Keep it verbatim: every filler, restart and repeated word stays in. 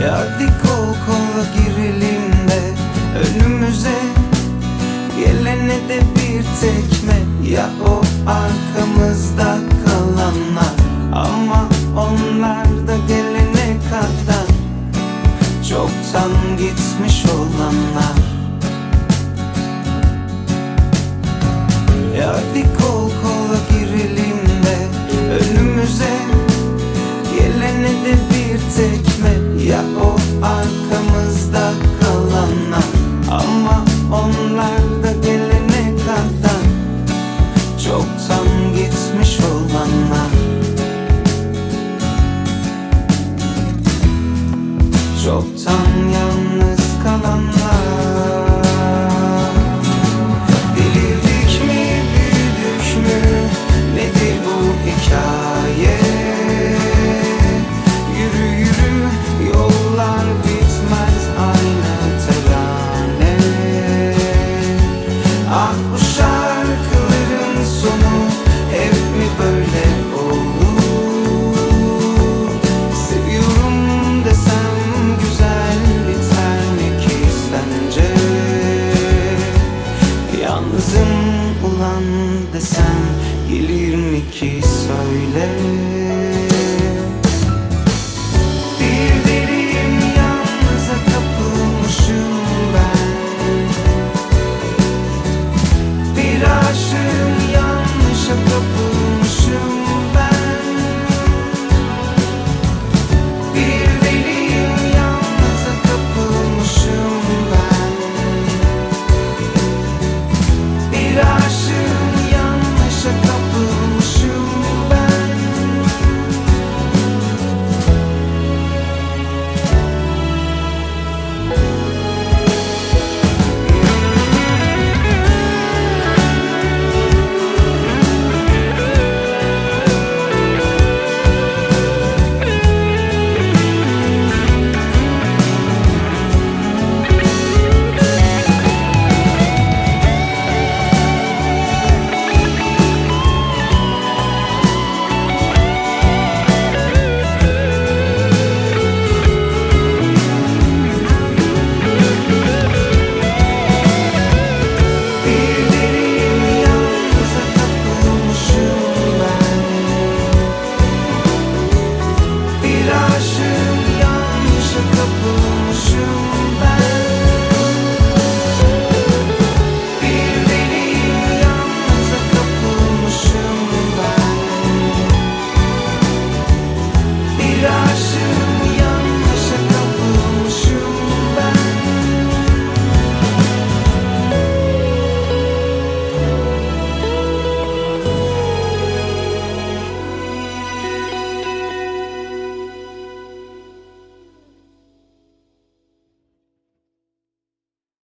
Hadi kol kola girelim de önümüze gelene de bir tekme. Ya o arkamızda kalanlar, ama onlar da gelene kadar çoktan gitmiş olanlar. Hadi kol kola girelim de önümüze gelene de bir tekme. Ya o arkamızda kalanlar, ama onlar da gelene kadar çoktan gitmiş olanlar. Çoktan yalnız kalanlar.